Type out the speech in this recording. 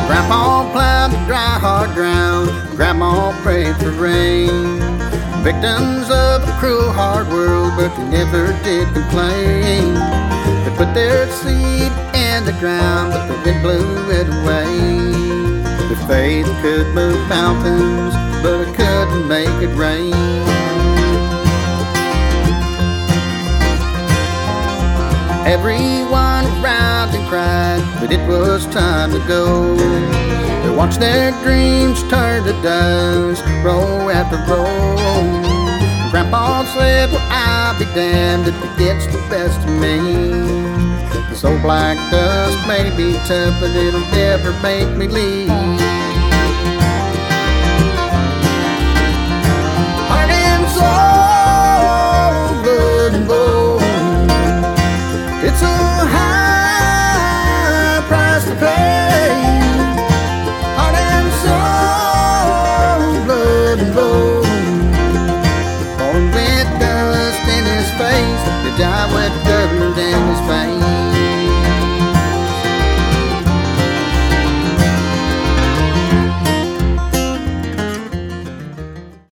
Grandpa plowed the dry, hard ground. Grandma prayed for rain. Victims of a cruel, hard world, but they never did complain. They put their seed in the ground, but the wind blew it away. Their faith could move mountains, but it couldn't make it rain. Everyone around him cried, but it was time to go. They watched their dreams turn to dust, row after row. Grandpa said, well, I'll be damned if it gets the best of me. This old black dust may be tough, but it'll never make me leave. Heart and soul, blood and bone, it's a high price to pay. Heart and soul, blood and bone, falling with dust in his face, to die with dirt in his face.